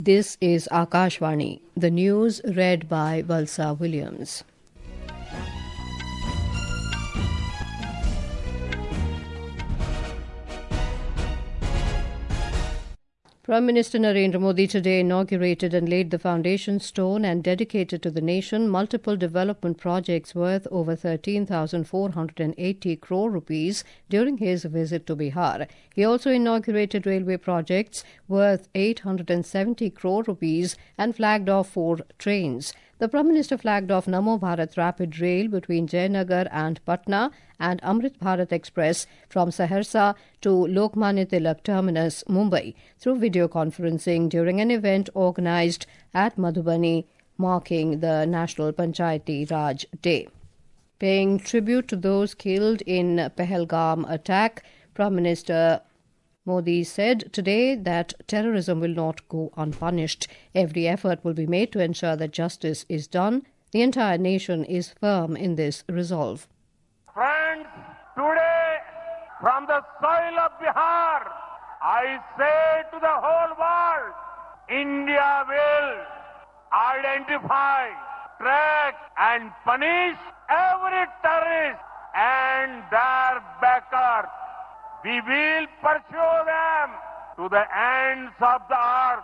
This is Akashvani. The news read by Valsa Williams. Prime Minister Narendra Modi today inaugurated and laid the foundation stone and dedicated to the nation multiple development projects worth over 13,480 crore rupees during his visit to Bihar. He also inaugurated railway projects worth 870 crore rupees and flagged off 4 trains. The Prime Minister flagged off Namo Bharat Rapid Rail between Jayanagar and Patna and Amrit Bharat Express from Saharsa to Lokmanya Tilak Terminus, Mumbai, through video conferencing during an event organised at Madhubani marking the National Panchayati Raj Day. Paying tribute to those killed in Pahalgam attack, Prime Minister Modi said today that terrorism will not go unpunished. Every effort will be made to ensure that justice is done. The entire nation is firm in this resolve. Friends, today from the soil of Bihar, I say to the whole world, India will identify, track and punish every terrorist and their backers. We will pursue them to the ends of the earth.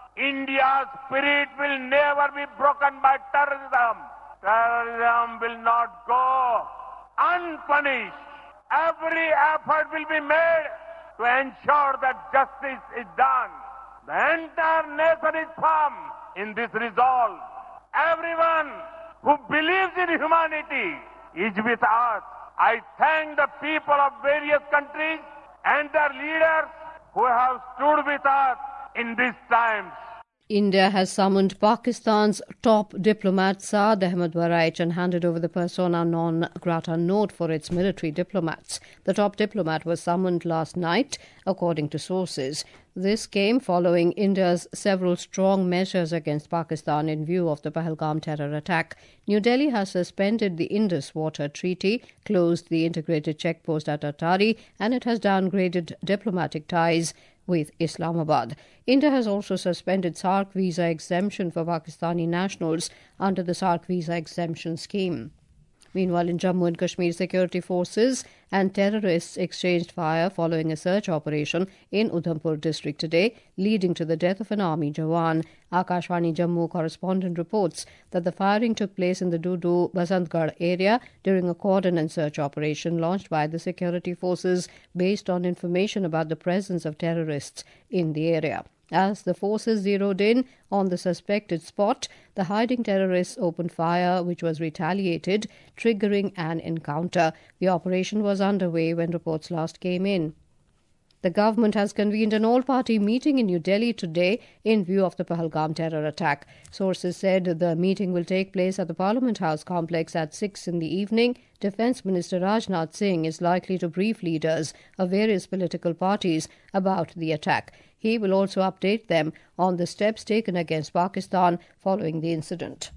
India's spirit will never be broken by terrorism. Terrorism will not go unpunished. Every effort will be made to ensure that justice is done. The entire nation is firm in this resolve. Everyone who believes in humanity is with us. I thank the people of various countries and their leaders who have stood with us in these times. India has summoned Pakistan's top diplomat Saad Ahmed Waraich and handed over the persona non grata note for its military diplomats. The top diplomat was summoned last night, according to sources. This came following India's several strong measures against Pakistan in view of the Pahalgam terror attack. New Delhi has suspended the Indus Water Treaty, closed the integrated checkpost at Attari, and it has downgraded diplomatic ties with Islamabad. India has also suspended SAARC visa exemption for Pakistani nationals under the SAARC visa exemption scheme. Meanwhile, in Jammu and Kashmir, security forces and terrorists exchanged fire following a search operation in Udhampur district today, leading to the death of an army Jawan. Akashvani Jammu correspondent reports that the firing took place in the Dudu Basantgarh area during a cordon and search operation launched by the security forces based on information about the presence of terrorists in the area. As the forces zeroed in on the suspected spot, the hiding terrorists opened fire, which was retaliated, triggering an encounter. The operation was underway when reports last came in. The government has convened an all-party meeting in New Delhi today in view of the Pahalgam terror attack. Sources said the meeting will take place at the Parliament House complex at 6 in the evening. Defence Minister Rajnath Singh is likely to brief leaders of various political parties about the attack. He will also update them on the steps taken against Pakistan following the incident.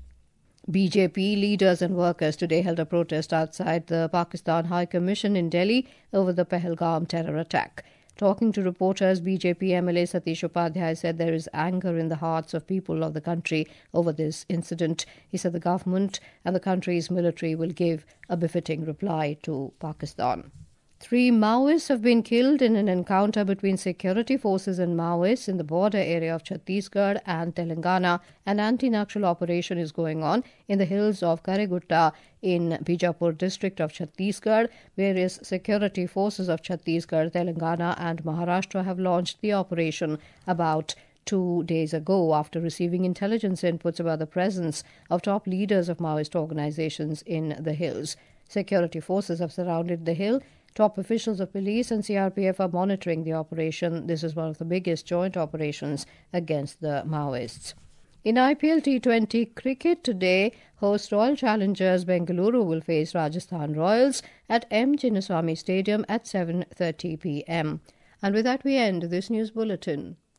BJP leaders and workers today held a protest outside the Pakistan High Commission in Delhi over the Pahalgam terror attack. Talking to reporters, BJP MLA Satish Upadhyay said there is anger in the hearts of people of the country over this incident. He said the government and the country's military will give a befitting reply to Pakistan. 3 Maoists have been killed in an encounter between security forces and Maoists in the border area of Chhattisgarh and Telangana. An anti-Naxal operation is going on in the hills of Karegutta in Bijapur district of Chhattisgarh. Various security forces of Chhattisgarh, Telangana and Maharashtra have launched the operation about 2 days ago after receiving intelligence inputs about the presence of top leaders of Maoist organizations in the hills. Security forces have surrounded the hill. Top officials of police and CRPF are monitoring the operation. This is one of the biggest joint operations against the Maoists. In IPL T20 cricket today, host Royal Challengers Bengaluru will face Rajasthan Royals at M. Chinnaswamy Stadium at 7:30 p.m. And with that we end this news bulletin.